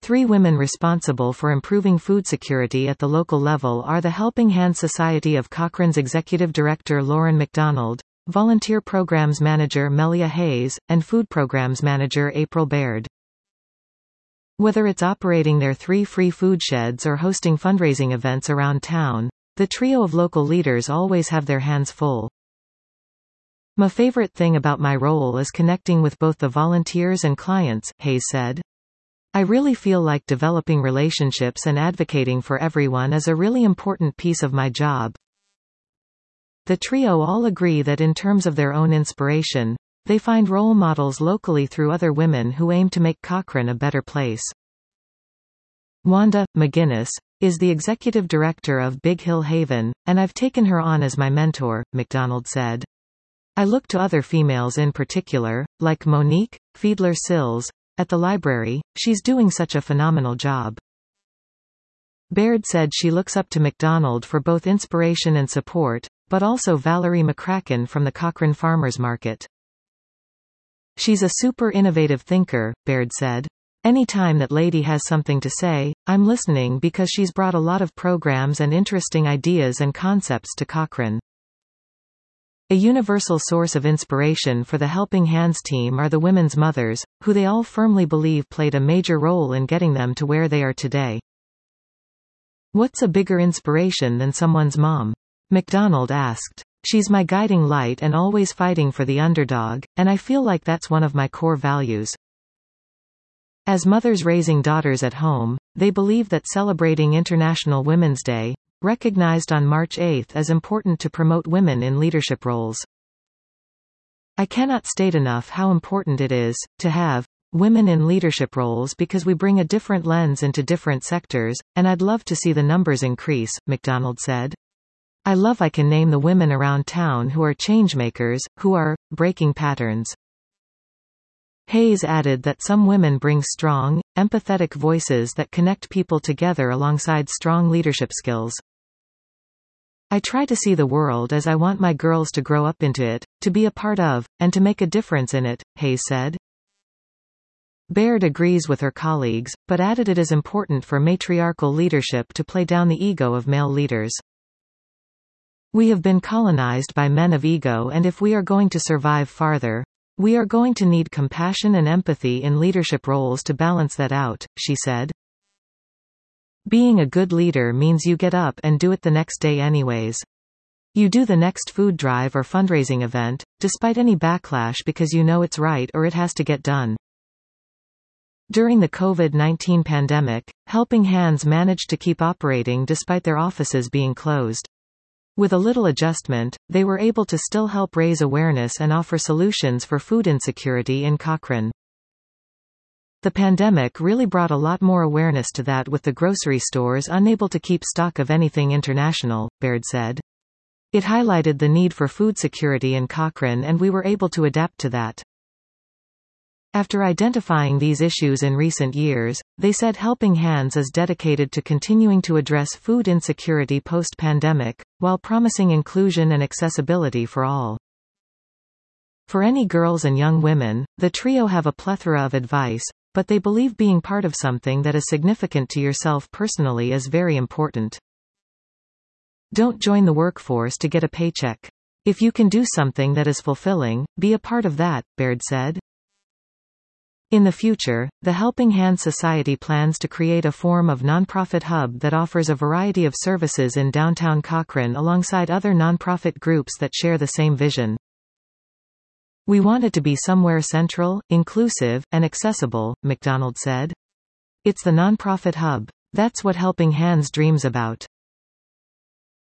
Three women responsible for improving food security at the local level are the Helping Hands Society of Cochrane's Executive Director Lauren McDonald, Volunteer Programs Manager Melia Hayes, and Food Programs Manager April Baird. Whether it's operating their 3 free food sheds or hosting fundraising events around town, the trio of local leaders always have their hands full. My favorite thing about my role is connecting with both the volunteers and clients, Hayes said. I really feel like developing relationships and advocating for everyone is a really important piece of my job. The trio all agree that in terms of their own inspiration, they find role models locally through other women who aim to make Cochrane a better place. Wanda McGinnis is the executive director of Big Hill Haven, and I've taken her on as my mentor, McDonald said. I look to other females in particular, like Monique Fiedler-Sills, at the library. She's doing such a phenomenal job. Baird said she looks up to McDonald for both inspiration and support, but also Valerie McCracken from the Cochrane Farmers Market. She's a super innovative thinker, Baird said. Anytime that lady has something to say, I'm listening because she's brought a lot of programs and interesting ideas and concepts to Cochrane. A universal source of inspiration for the Helping Hands team are the women's mothers, who they all firmly believe played a major role in getting them to where they are today. What's a bigger inspiration than someone's mom? McDonald asked. She's my guiding light and always fighting for the underdog, and I feel like that's one of my core values. As mothers raising daughters at home, they believe that celebrating International Women's Day, recognized on March 8, is important to promote women in leadership roles. I cannot state enough how important it is to have women in leadership roles because we bring a different lens into different sectors, and I'd love to see the numbers increase, McDonald said. I can name the women around town who are changemakers, who are breaking patterns. Hayes added that some women bring strong, empathetic voices that connect people together alongside strong leadership skills. I try to see the world as I want my girls to grow up into it, to be a part of, and to make a difference in it, Hayes said. Baird agrees with her colleagues, but added it is important for matriarchal leadership to play down the ego of male leaders. We have been colonized by men of ego, and if we are going to survive farther, we are going to need compassion and empathy in leadership roles to balance that out, she said. Being a good leader means you get up and do it the next day anyways. You do the next food drive or fundraising event, despite any backlash because you know it's right or it has to get done. During the COVID-19 pandemic, Helping Hands managed to keep operating despite their offices being closed. With a little adjustment, they were able to still help raise awareness and offer solutions for food insecurity in Cochrane. The pandemic really brought a lot more awareness to that, with the grocery stores unable to keep stock of anything international, Baird said. It highlighted the need for food security in Cochrane, and we were able to adapt to that. After identifying these issues in recent years, they said Helping Hands is dedicated to continuing to address food insecurity post-pandemic, while promising inclusion and accessibility for all. For any girls and young women, the trio have a plethora of advice, but they believe being part of something that is significant to yourself personally is very important. Don't join the workforce to get a paycheck. If you can do something that is fulfilling, be a part of that, Baird said. In the future, the Helping Hands Society plans to create a form of nonprofit hub that offers a variety of services in downtown Cochrane alongside other nonprofit groups that share the same vision. We want it to be somewhere central, inclusive, and accessible, McDonald said. It's the nonprofit hub. That's what Helping Hands dreams about.